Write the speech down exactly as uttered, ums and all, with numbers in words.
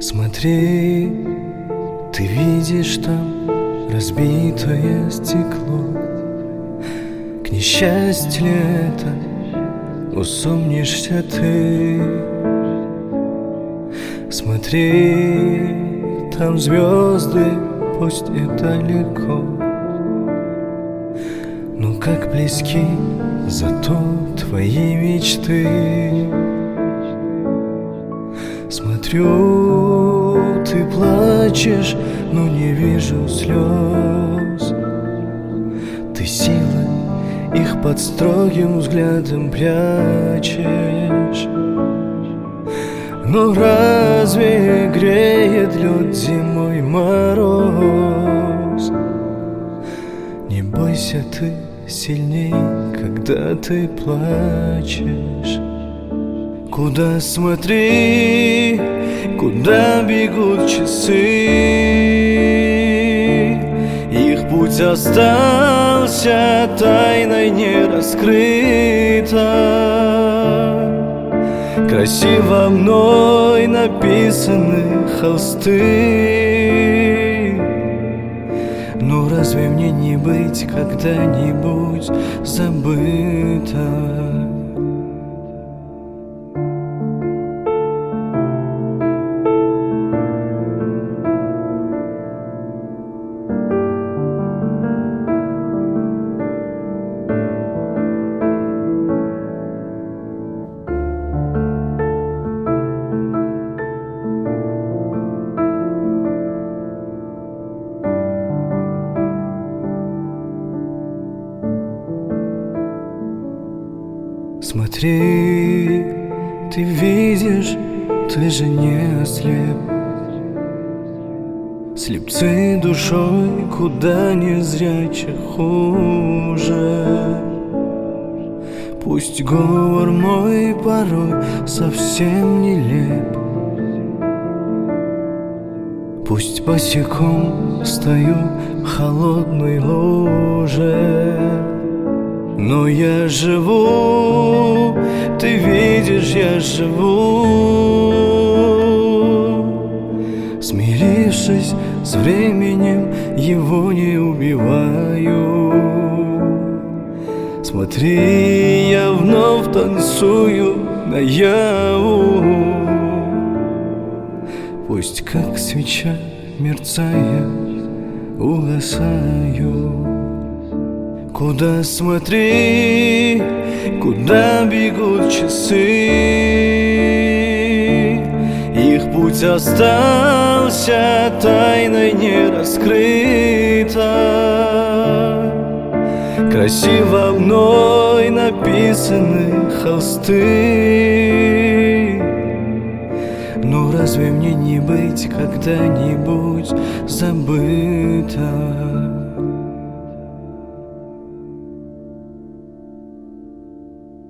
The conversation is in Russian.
Смотри, ты видишь там разбитое стекло. К несчастью ли это, усомнишься ты. Смотри, там звезды, пусть и далеко, но как близки зато твои мечты. Смотрю, ты плачешь, но не вижу слез. Ты силы их под строгим взглядом прячешь. Но разве греет лед зимой мороз? Не бойся ты сильней, когда ты плачешь. Куда смотри, куда бегут часы? Их путь остался тайной не раскрыта. Красиво мной написаны холсты. Но разве мне не быть когда-нибудь забыто? Смотри, ты видишь, ты же не ослеп. Слепцы душой куда незрячих хуже. Пусть говор мой порой совсем нелеп. Пусть босиком стою в холодной луже, но я живу, ты видишь, я живу. Смирившись с временем, его не убиваю. Смотри, я вновь танцую наяву. Пусть как свеча, мерцая, угасаю. Куда смотри, куда бегут часы? Их путь остался тайной не раскрыта. Красиво мной написаны холсты. Но разве мне не быть когда-нибудь забыто?